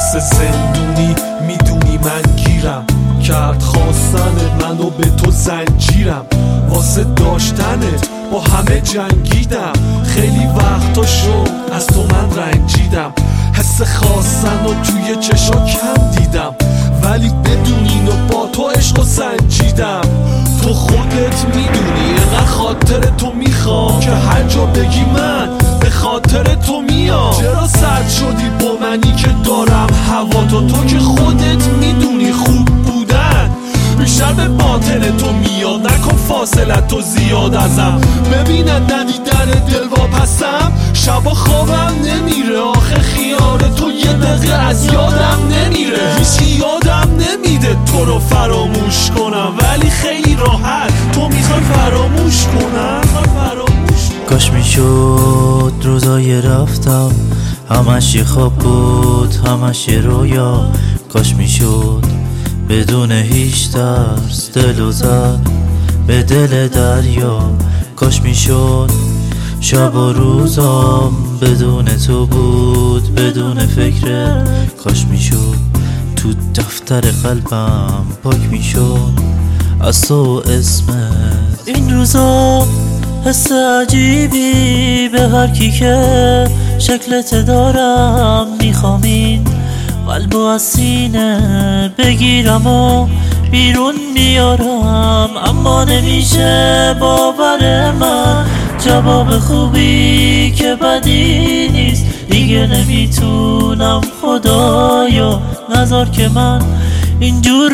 مثل زندونی میدونی من گیرم کرد خواستنت منو به تو زنجیرم واسه داشتنت با همه جنگیدم خیلی وقتا شد از تو من رنجیدم حس خواستن و توی چشا کم دیدم ولی بدون اینو با تو عشق و سنجیدم تو خودت میدونی اینقدر خاطر تو میخوام که هر جا بگی من به خاطر تو میام چرا سرد شدی با منی که دارم هوا تو که خودت میدونی خوب بودن بیشتر به باطن تو میاد نکن فاصلت تو زیاد ازم ببیند ندیدن دل واپسم شبا خوابم نمیره آخه خیال تو یه دقیقه از یادم نمیره هیچی یادم نمیده تو رو فراموش کنم ولی خیلی راحت تو میخوای فراموش کنم کاش میشد روزای رفتم همش یه خواب بود همش یه رویا کاش میشد بدون هیچ ترس دلو زد به دل دریا کاش میشد شب و روزام بدون تو بود بدون فکر کاش میشد تو دفتر قلبم پاک میشد از تو اسمت این روزا حس عجیبی به هر کی که شکلت دارم میخوام این قلبو از سینه بگیرم و بیرون بیارم اما نمیشه باور من جواب خوبی که بدی نیست دیگه نمیتونم خدایا نذار که من اینجور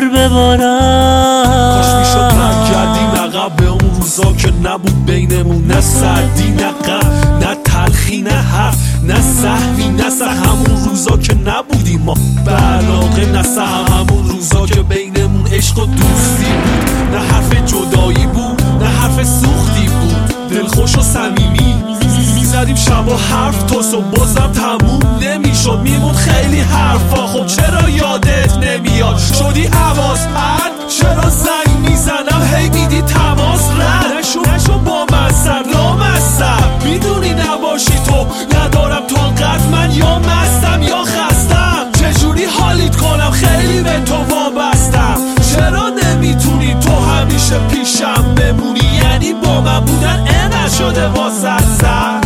ببارم کاش میشد برگردیم عقب به اون روزا که نبود بینمون نه سردی نه غم نه تلخی نه حرف نه سهوی نه همون روزا که نبودیم ما به علاقه نه همون روزا که بینمون عشق و دوستی بود نه حرف جدایی بود نه حرف سوختی بود دلخوش و صمیمی میزدیم شبا حرف تا صبح بازم تموم نمیشد میمون خیلی حرفا خب چرا یادت نمیاد شدی حواس پرد چرا زنگ میزنم هی میدی تماس رد نشو با مصر لامصب میدونی نباشی تو ندارم تا قد من یا مستم یا خستم چجوری حالیت کنم خیلی به تو وابستم چرا نمیتونی تو همیشه پیشم بمونی یعنی با من بودن نشده واسه سر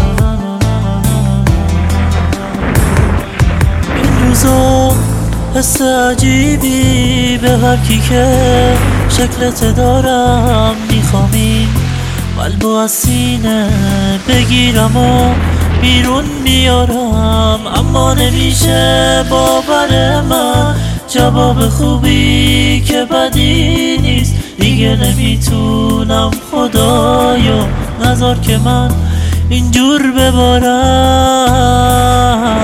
این روزا حس عجیبی به هر کی که شکلت دارم میخوام این قلبو از سینه بگیرم و بیرون بیارم اما نمیشه باور من جواب خوبی که بدی نیست دیگه نمیتونم خدایا نذار که من اینجور ببارم